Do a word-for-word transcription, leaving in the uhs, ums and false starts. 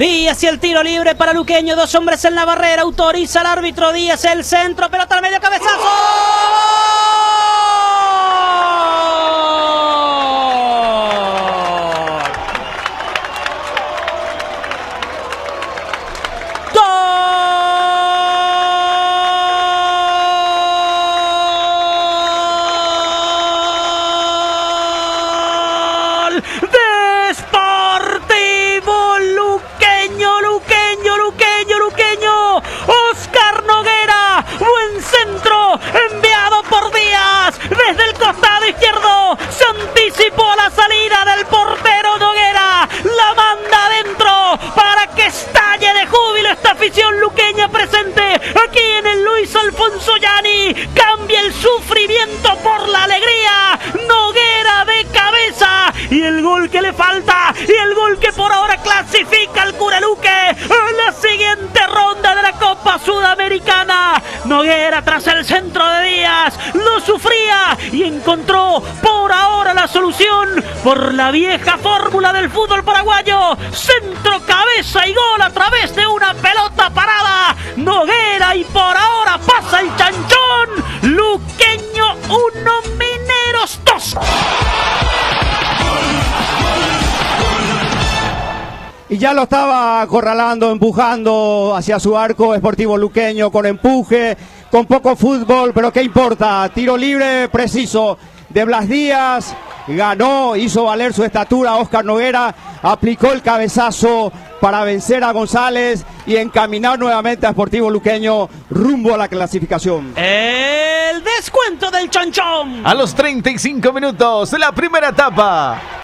Díaz y el tiro libre para Luqueño, dos hombres en la barrera, autoriza el árbitro Díaz, el centro, pelota al medio, cabezazo. Desportivo Luqueño, Luqueño, Luqueño, Luqueño. Oscar Noguera, buen centro, enviado por Díaz desde el costado izquierdo. Se anticipó a la salida del portero Noguera. La manda adentro para que estalle de júbilo esta afición luqueña presente aquí en el Luis Alfonso Llani. Cambia el sufrimiento por la alegría. Noguera de cabeza y el gol que le falta y el gol que por ahora clasifica al Curaluque a la siguiente ronda de la Copa Sudamericana. Noguera tras el centro de Díaz lo sufría y encontró por ahora la solución por la vieja fórmula del fútbol paraguayo: centro, cabeza y gol a través de una pelota parada. Noguera y por ahora pasa el chanchón. Luqueño uno, Mineros dos. Y ya lo estaba acorralando, empujando hacia su arco Sportivo Luqueño con empuje, con poco fútbol, pero ¿qué importa? Tiro libre preciso de Blas Díaz, ganó, hizo valer su estatura Oscar Noguera, aplicó el cabezazo para vencer a González y encaminar nuevamente a Sportivo Luqueño rumbo a la clasificación. El descuento del chanchón. A los treinta y cinco minutos de la primera etapa.